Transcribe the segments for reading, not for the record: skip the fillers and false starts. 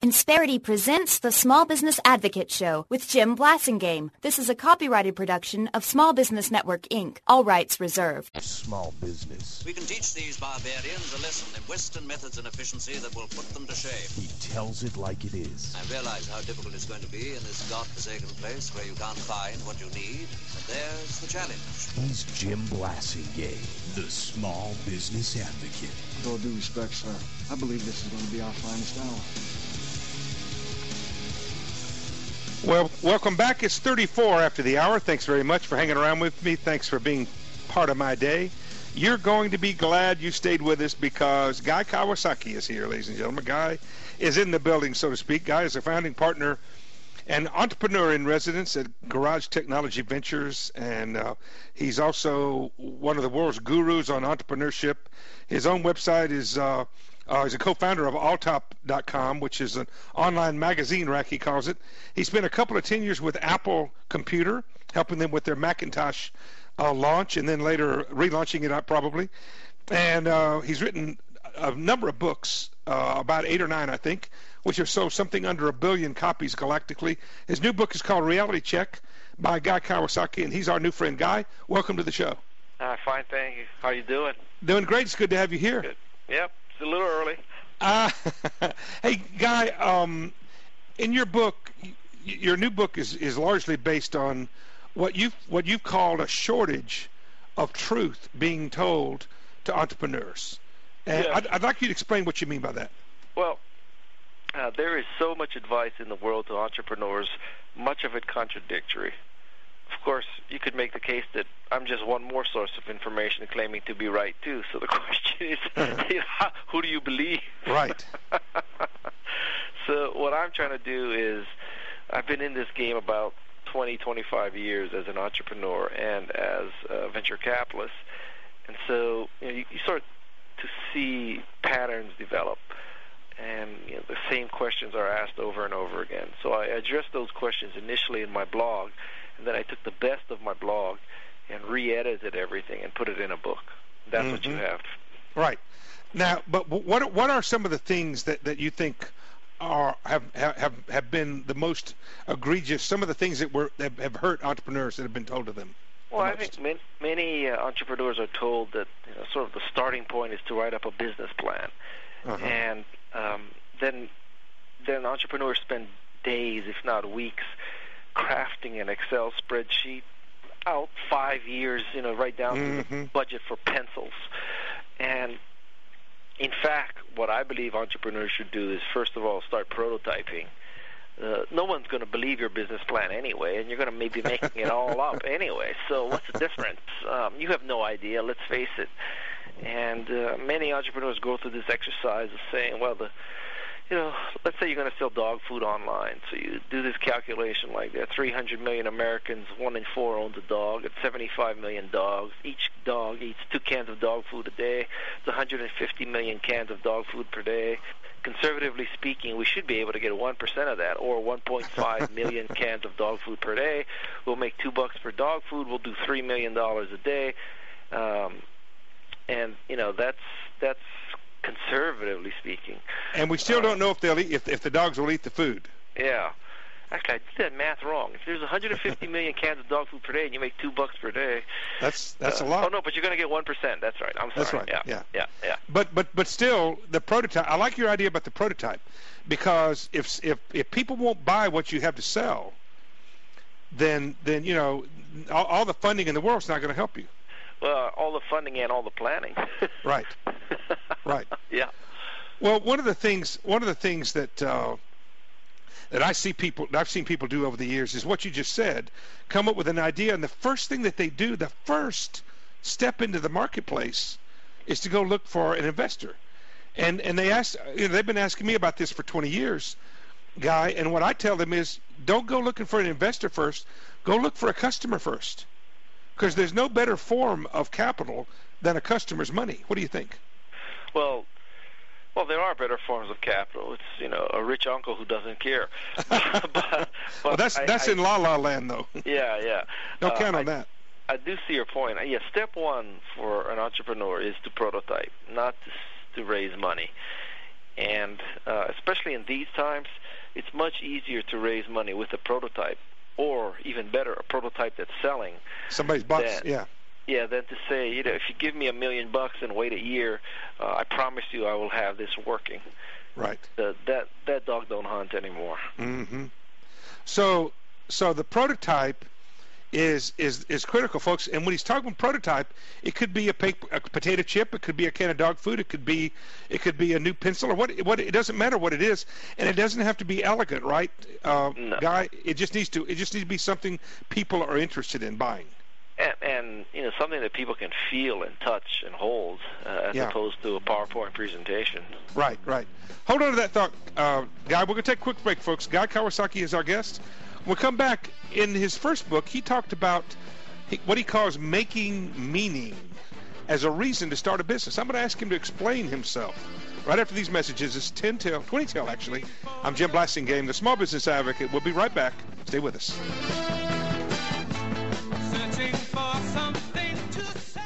Insperity presents the Small Business Advocate Show with Jim Blasingame. This is a copyrighted production of Small Business Network, Inc. All rights reserved. Small business. We can teach these barbarians a lesson in Western methods and efficiency that will put them to shame. He tells it like it is. I realize how difficult it's going to be in this godforsaken place where you can't find what you need. But there's the challenge. He's Jim Blasingame, the Small Business Advocate. With all due respect, sir, I believe this is going to be our finest hour. Well, welcome back. It's 34 after the hour. Thanks very much for hanging around with me. Thanks for being part of my day. You're going to be glad you stayed with us because Guy Kawasaki is here, ladies and gentlemen. Guy is in the building, so to speak. Guy is a founding partner and entrepreneur in residence at Garage Technology Ventures, and he's also one of the world's gurus on entrepreneurship. His own website is he's a co-founder of Alltop.com, which is an online magazine rack, he calls it. He spent a couple of 10 years with Apple Computer, helping them with their Macintosh launch, and then later relaunching it probably. And he's written a number of books, about 8 or 9, I think, which have sold something under 1 billion copies galactically. His new book is called Reality Check by Guy Kawasaki, and he's our new friend. Guy, welcome to the show. Fine, thank you. How you doing? Doing great. It's good to have you here. Good. Yep. It's a little early. Hey, Guy, in your book, your new book is largely based on what you've called a shortage of truth being told to entrepreneurs. And yeah. I'd like you to explain what you mean by that. Well, there is so much advice in the world to entrepreneurs, much of it contradictory. Of course, you could make the case that I'm just one more source of information claiming to be right, too. So the question is, who do you believe? Right. So what I'm trying to do is, I've been in this game about 20, 25 years as an entrepreneur and as a venture capitalist. And so you start to see patterns develop. And the same questions are asked over and over again. So I addressed those questions initially in my blog, and then I took the best of my blog and re-edited everything and put it in a book. That's what you have. Right. Now, but what are some of the things that you think have been the most egregious? Some of the things that have hurt entrepreneurs that have been told to them. Well, I think many entrepreneurs are told that sort of the starting point is to write up a business plan, and then entrepreneurs spend days, if not weeks, crafting an Excel spreadsheet out 5 years, right down to the budget for pencils. And in fact, what I believe entrepreneurs should do is, first of all, start prototyping. No one's going to believe your business plan anyway, and you're going to maybe making it all up anyway. So what's the difference? You have no idea, let's face it. And many entrepreneurs go through this exercise of saying, well, let's say you're going to sell dog food online. So you do this calculation like that. 300 million Americans, 1 in 4 owns a dog. It's 75 million dogs. Each dog eats 2 cans of dog food a day. It's 150 million cans of dog food per day. Conservatively speaking, we should be able to get 1% of that, or 1.5 million cans of dog food per day. We'll make $2 per dog food. We'll do $3 million a day. And that's conservatively speaking. And we still don't know if they'll eat, if the dogs will eat the food. Yeah. Actually, I did that math wrong. If there's 150 million cans of dog food per day and you make $2 per day, that's a lot. Oh no, but you're going to get 1%. That's right. I'm sorry. That's right. Yeah. But still, the prototype. I like your idea about the prototype, because if people won't buy what you have to sell, then all the funding in the world is not going to help you. Well, all the funding and all the planning. Right. Yeah. Well, one of the things that I've seen people do over the years is what you just said: come up with an idea, and the first thing that they do, the first step into the marketplace, is to go look for an investor. And they've been asking me about this for 20 years, Guy. And what I tell them is, don't go looking for an investor first. Go look for a customer first. Because there's no better form of capital than a customer's money. What do you think? Well, there are better forms of capital. It's a rich uncle who doesn't care. but well, that's in La La Land, though. Yeah. Don't count on that. I do see your point. Yeah, step one for an entrepreneur is to prototype, not to raise money. And especially in these times, it's much easier to raise money with a prototype, or even better, a prototype that's selling. Somebody's box, Yeah, than to say, if you give me $1 million and wait a year, I promise you I will have this working. Right. That dog don't hunt anymore. Mm-hmm. So the prototype is critical, folks. And when he's talking about prototype, it could be a potato chip, it could be a can of dog food, it could be a new pencil, or what it doesn't matter what it is, and it doesn't have to be elegant, right? No. Guy, it just needs to be something people are interested in buying. And something that people can feel and touch and hold, as opposed to a PowerPoint presentation. Right. Hold on to that thought, Guy. We're going to take a quick break, folks. Guy Kawasaki is our guest. We'll come back. In his first book, he talked about what he calls making meaning as a reason to start a business. I'm going to ask him to explain himself right after these messages. It's 20 till, actually. I'm Jim Blasingame, the Small Business Advocate. We'll be right back. Stay with us. Searching for something to say.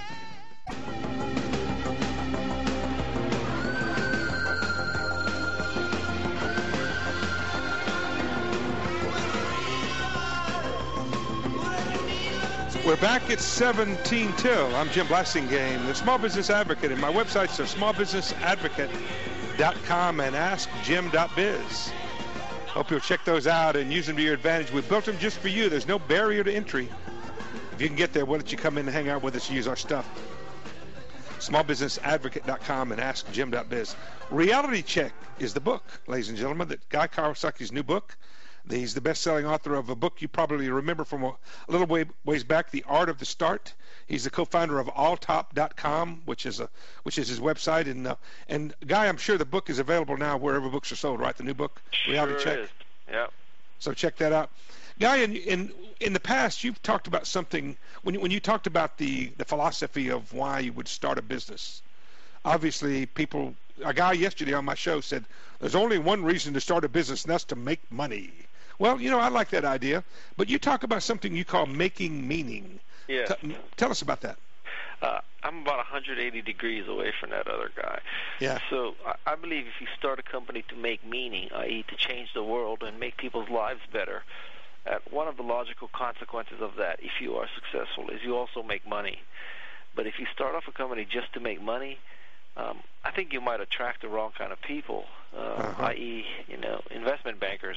We're back at 17 till. I'm Jim Blasingame, the Small Business Advocate, and my websites are smallbusinessadvocate.com and askjim.biz. Hope you'll check those out and use them to your advantage. We built them just for you. There's no barrier to entry. If you can get there, why don't you come in and hang out with us and use our stuff? Smallbusinessadvocate.com and askjim.biz. Reality Check is the book, ladies and gentlemen, that Guy Kawasaki's new book. He's the best-selling author of a book you probably remember from a little ways back, The Art of the Start. He's the co-founder of alltop.com, which is his website. And Guy, I'm sure the book is available now wherever books are sold, right? The new book, Reality Check. Is. Yeah. So check that out. Guy, in the past, you've talked about something when you talked about the philosophy of why you would start a business. Obviously, a guy yesterday on my show said there's only one reason to start a business, and that's to make money. Well, I like that idea, but you talk about something you call making meaning. Yeah. Tell us about that. I'm about 180 degrees away from that other guy. Yeah. So I believe if you start a company to make meaning, i.e. to change the world and make people's lives better, one of the logical consequences of that, if you are successful, is you also make money. But if you start off a company just to make money, I think you might attract the wrong kind of people, i.e., investment bankers.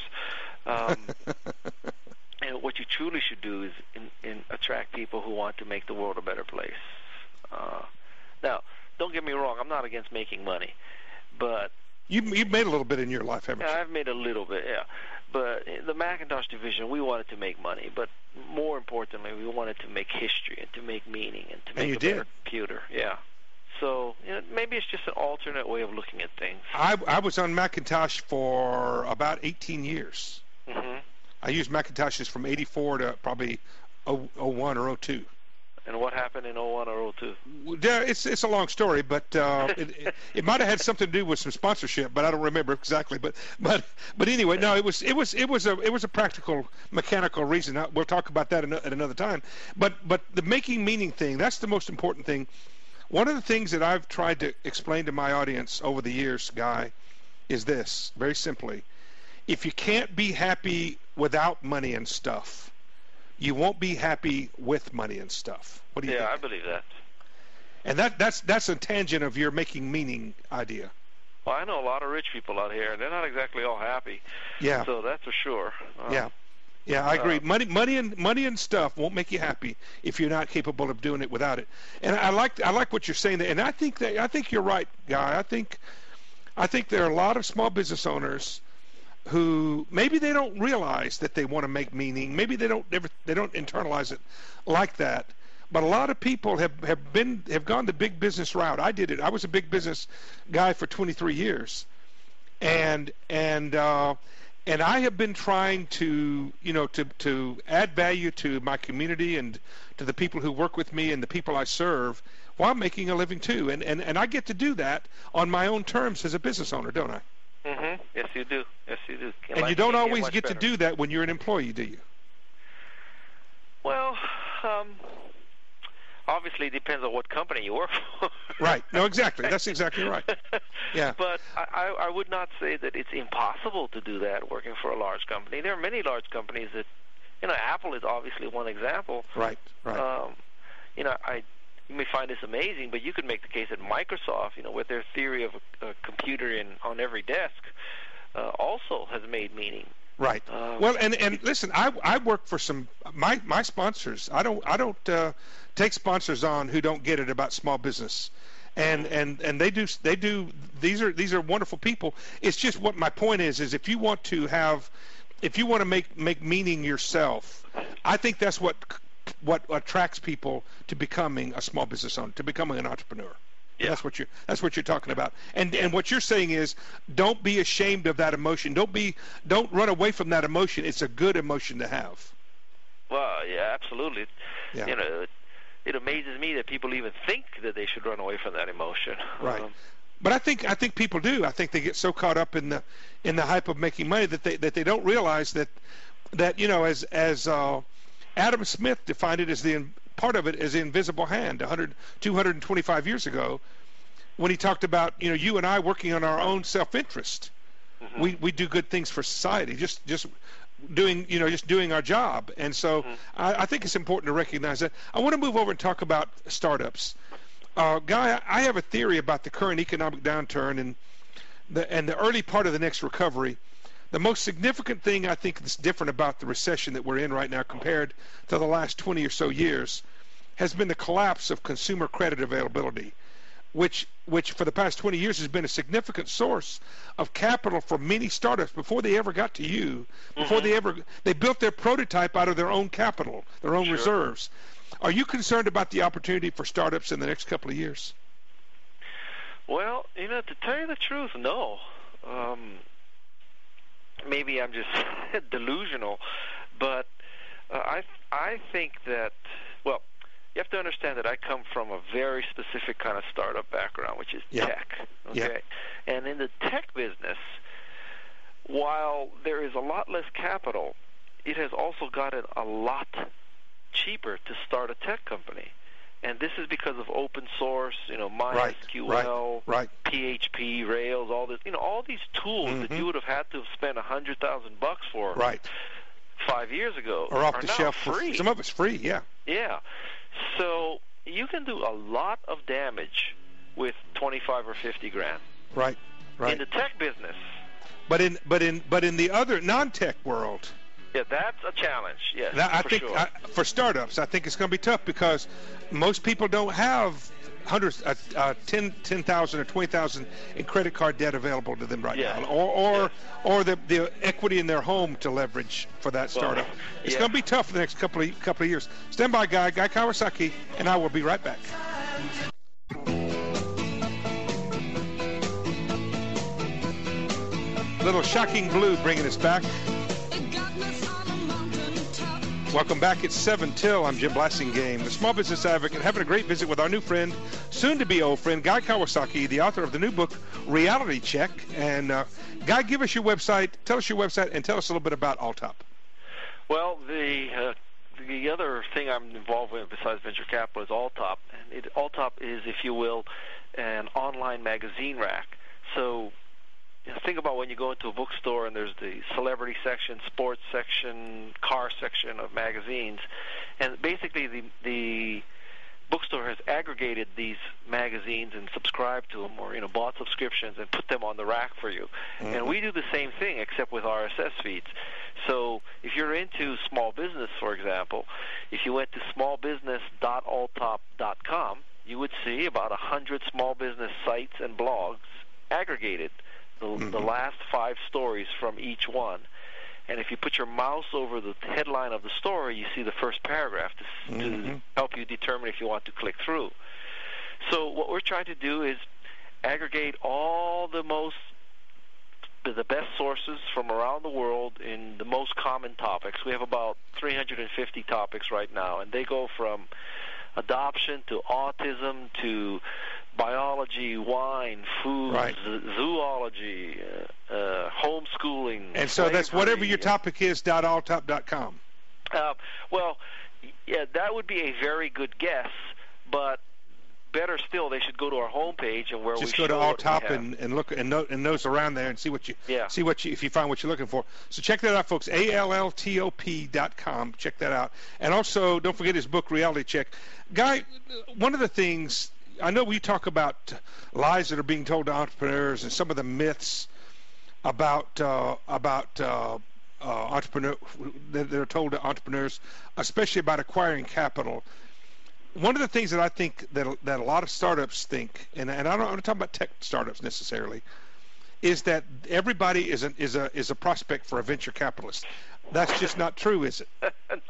And what you truly should do is attract people who want to make the world a better place. Now, don't get me wrong, I'm not against making money, but you've made a little bit in your life, haven't you? I've made a little bit, yeah. But in the Macintosh division, we wanted to make money, but more importantly, we wanted to make history and to make meaning and to make a better computer. Yeah. So maybe it's just an alternate way of looking at things. I was on Macintosh for about 18 years. Mm-hmm. I used Macintoshes from 84 to probably 01 or 02. And what happened in 01 or 02? It's a long story, but it might have had something to do with some sponsorship, but I don't remember exactly. But anyway, no, it was a practical, mechanical reason. We'll talk about that at another time. But the making meaning thing, that's the most important thing. One of the things that I've tried to explain to my audience over the years, Guy, is this, very simply. If you can't be happy without money and stuff, you won't be happy with money and stuff. What do you think? Yeah, I believe that. And that's a tangent of your making meaning idea. Well, I know a lot of rich people out here, and they're not exactly all happy. Yeah. So that's for sure. Yeah, I agree. Money and stuff won't make you happy if you're not capable of doing it without it. And I like what you're saying there. And I think you're right, Guy. I think there are a lot of small business owners who maybe they don't realize that they want to make meaning. Maybe they don't internalize it like that. But a lot of people have gone the big business route. I did it. I was a big business guy for 23 years, and I have been trying to add value to my community and to the people who work with me and the people I serve while making a living too. And I get to do that on my own terms as a business owner, don't I? Mm-hmm. Yes, you do. Yes, you do. And you don't always get to do that when you're an employee, do you? Well, obviously it depends on what company you work for. Right. No, exactly. That's exactly right. Yeah. But I would not say that it's impossible to do that working for a large company. There are many large companies that, Apple is obviously one example. Right. You may find this amazing, but you could make the case that Microsoft, with their theory of a computer on every desk, also has made meaning. Right. Well, and listen, I work for my sponsors. I don't take sponsors on who don't get it about small business, and they do. These are wonderful people. It's just what my point is if you want to make meaning yourself, I think that's what attracts people to becoming a small business owner, to becoming an entrepreneur. Yeah. That's what you're talking about. And what you're saying is, don't be ashamed of that emotion. Don't run away from that emotion. It's a good emotion to have. Well, yeah, absolutely. Yeah. It amazes me that people even think that they should run away from that emotion. Right. But I think people do. I think they get so caught up in the hype of making money that they don't realize that as Adam Smith defined it as part of it as the invisible hand 225 years ago, when he talked about you and I working on our own self-interest. Mm-hmm. We do good things for society, just doing our job. And so I think it's important to recognize that. I want to move over and talk about startups. Guy, I have a theory about the current economic downturn and the early part of the next recovery. The most significant thing I think that's different about the recession that we're in right now compared to the last 20 or so years has been the collapse of consumer credit availability, which for the past 20 years has been a significant source of capital for many startups before they ever got to you, before they built their prototype out of their own capital, their own reserves. Are you concerned about the opportunity for startups in the next couple of years? Well, to tell you the truth, no. Maybe I'm just delusional, but I think that, well, you have to understand that I come from a very specific kind of startup background, which is tech. Okay, and in the tech business, while there is a lot less capital, it has also gotten a lot cheaper to start a tech company. And this is because of open source, MySQL, PHP, Rails, all this, all these tools that you would have had to have spent $100,000 for 5 years ago or off the shelf. Free. Some of it's free, yeah. Yeah. So you can do a lot of damage with 25 or 50 grand. Right. In the tech business. But in the other non-tech world. Yeah, that's a challenge. Yes, I think sure. For startups, I think it's going to be tough because most people don't have hundreds, 10,000 or 20,000 in credit card debt available to them right now, or the equity in their home to leverage for that startup. It's going to be tough for the next couple of years. Stand by, Guy Kawasaki, and I will be right back. Little Shocking Blue bringing us back. Welcome back. It's 7 till. I'm Jim Blasingame, the Small Business Advocate, having a great visit with our new friend, soon-to-be old friend, Guy Kawasaki, the author of the new book, Reality Check. And, Guy, give us your website, tell us your website, and tell us a little bit about Alltop. Well, the other thing I'm involved with besides venture capital is Alltop. And Alltop is, if you will, an online magazine rack. So think about when you go into a bookstore and there's the celebrity section, sports section, car section of magazines, and basically the bookstore has aggregated these magazines and subscribed to them, or bought subscriptions and put them on the rack for you. And we do the same thing except with RSS feeds. So if you're into small business, for example, if you went to smallbusiness.alltop.com, you would see about 100 small business sites and blogs aggregated. The last 5 stories from each one. And if you put your mouse over the headline of the story, you see the first paragraph to help you determine if you want to click through. So what we're trying to do is aggregate all the best sources from around the world in the most common topics. We have about 350 topics right now, and they go from adoption to autism to biology, wine, food, zoology, homeschooling. And so that's whatever your topic is, .alltop.com. Well, yeah, that would be a very good guess, But better still, they should go to our homepage and where just we go to show All what we Top have. and look and nose around there and see what you Yeah. if you find what you're looking for. So check that out, folks. ALLTOP.com. Check that out, and also don't forget his book, Reality Check. Guy, one of the things I know we talk about lies that are being told to entrepreneurs and some of the myths about entrepreneur that are told to entrepreneurs, especially about acquiring capital. One of the things that I think that a lot of startups think, and I'm not talking about tech startups necessarily, is that everybody is a prospect for a venture capitalist. That's just not true, is it?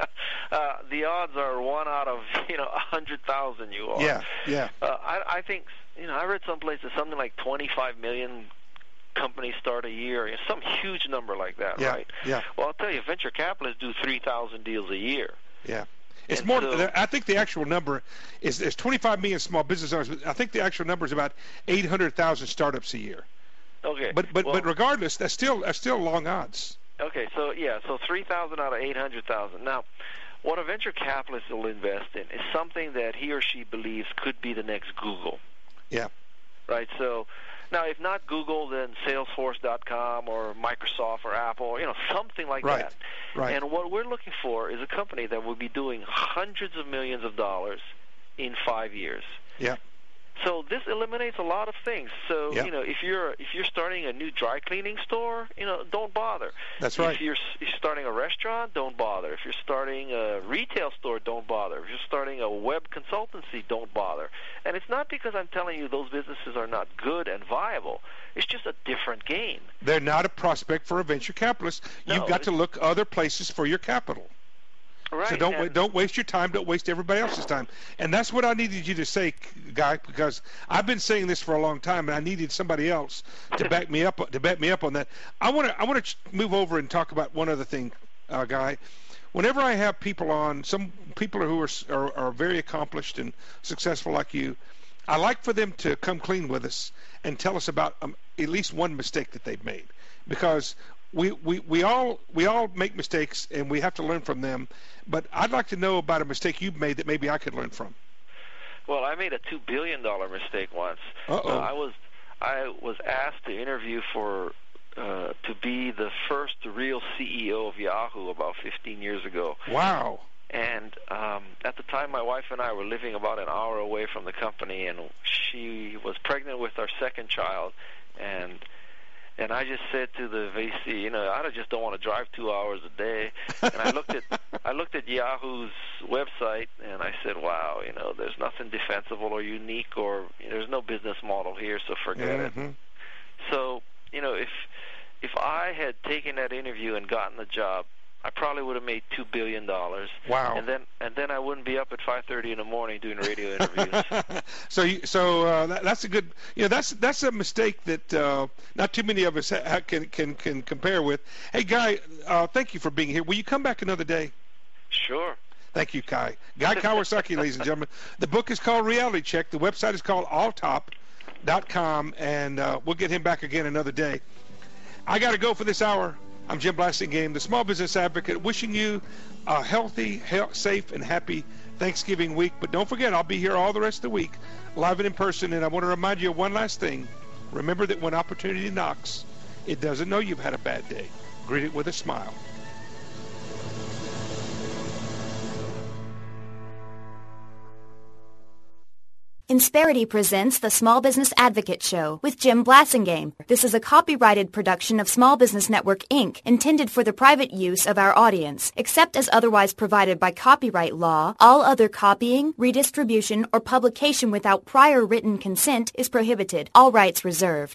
The odds are 1 out of 100,000. You are. Yeah. I think I read someplace that something like 25 million companies start a year, some huge number like that, right? Yeah. Well, I'll tell you, venture capitalists do 3,000 deals a year. Yeah. It's And more. so- I think the actual number is there's 25 million small business owners, but I think the actual number is about 800,000 startups a year. Okay. But regardless, that's still long odds. Okay, so 3,000 out of 800,000. Now, what a venture capitalist will invest in is something that he or she believes could be the next Google. Yeah. Right. So now, if not Google, then Salesforce.com or Microsoft or Apple, something like that. Right. And what we're looking for is a company that will be doing hundreds of millions of dollars in 5 years. Yeah. So this eliminates a lot of things. So Yep. if you're starting a new dry cleaning store, don't bother. That's right. If you're starting a restaurant, don't bother. If you're starting a retail store, don't bother. If you're starting a web consultancy, don't bother. And it's not because I'm telling you those businesses are not good and viable. It's just a different game. They're not a prospect for a venture capitalist. You've No, got to look other places for your capital. Right. So don't waste your time. Don't waste everybody else's time. And that's what I needed you to say, Guy, because I've been saying this for a long time, and I needed somebody else to back me up on that. I want to move over and talk about one other thing, Guy. Whenever I have people on, some people who are very accomplished and successful like you, I like for them to come clean with us and tell us about at least one mistake that they've made, because we all make mistakes and we have to learn from them. But I'd like to know about a mistake you've made that maybe I could learn from. Well, I made a $2 billion mistake once. Uh-oh. I was asked to interview for to be the first real CEO of Yahoo about 15 years ago. Wow. And at the time, my wife and I were living about an hour away from the company, and she was pregnant with our second child, and I just said to the VC, I just don't want to drive 2 hours a day. And I looked at Yahoo's website, and I said, wow, there's nothing defensible or unique, or there's no business model here, so forget it. So, if I had taken that interview and gotten the job, I probably would have made $2 billion. Wow. And then I wouldn't be up at 5:30 in the morning doing radio interviews. So that's a good. That's a mistake that not too many of us can compare with. Hey, Guy, thank you for being here. Will you come back another day? Sure. Thank you, Guy. Guy Kawasaki, ladies and gentlemen. The book is called Reality Check. The website is called alltop.com, and we'll get him back again another day. I got to go for this hour. I'm Jim Blasingame, the Small Business Advocate, wishing you a healthy, safe, and happy Thanksgiving week. But don't forget, I'll be here all the rest of the week, live and in person. And I want to remind you of one last thing. Remember that when opportunity knocks, it doesn't know you've had a bad day. Greet it with a smile. Insperity presents the Small Business Advocate Show with Jim Blasingame. This is a copyrighted production of Small Business Network, Inc., intended for the private use of our audience. Except as otherwise provided by copyright law, all other copying, redistribution, or publication without prior written consent is prohibited. All rights reserved.